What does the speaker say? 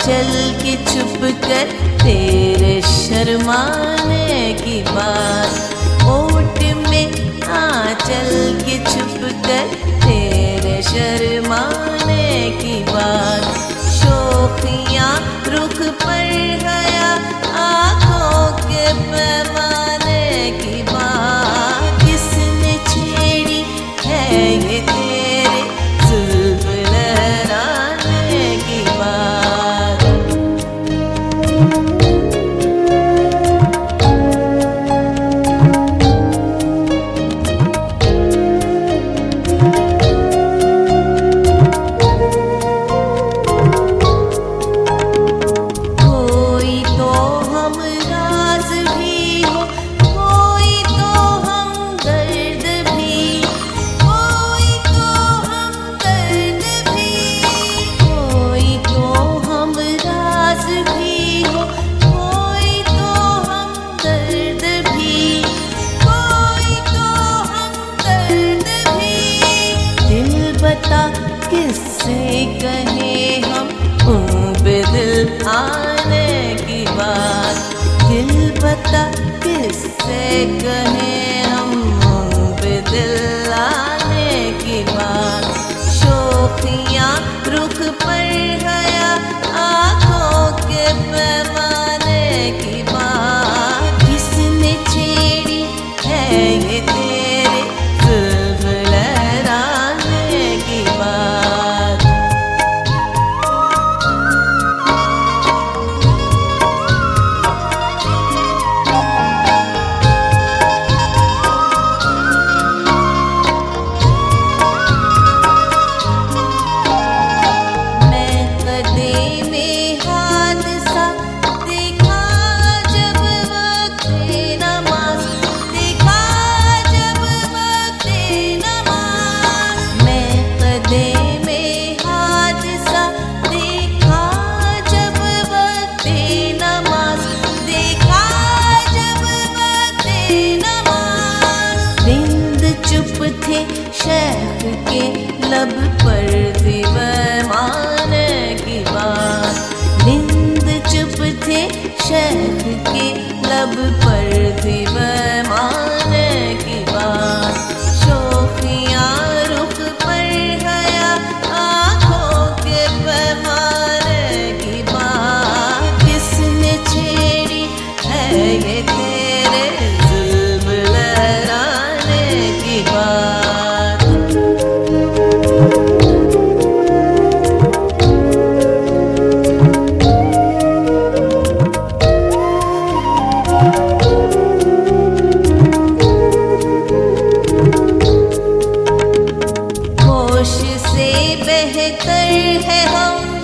चल के छुप कर तेरे शर्माने की बात, ओट में चल के छुप कर तेरे शर्माने की बात, शोखियाँ रुख पर गया आँखों के पैमाने की बात, किसने छेड़ी है ये तेरे जुल्फ लहराने की बात। कोई तो हम राज भी हो, कोई तो हम दर्द भी, कोई तो हम दर्द भी, कोई तो हम राज भी हो, कोई तो हम दर्द भी, कोई तो हम दर्द भी। दिल बता किससे कहे हम उन पे दिल आने की बात, दिल बता किससे कहे हम उन पे दिल आने की बात, शोखियाँ रुख पर गया आँखों के पैमाने की बात, किसने छेड़ी है ये तेरे जुल्फ लहराने की बात। मैं कदे में हाथ सा देखा जब वक़्ते नमाज, देखा जब वक़्ते नमाज, मैं कदे में हाथ सा देखा जब वक़्ते नमाज, देखा जब वक़्ते नमाज। रिंद चुप थे शेख के लब पर दीवाने की बात, रिंद चुप थे शेख के लब पर दीवाने की बात, शोखियाँ रुख पर गया आँखों के पैमाने की बात, किसने छेड़ी है ये तेरे जुल्फ लहराने की बात। होश से बेहतर है हम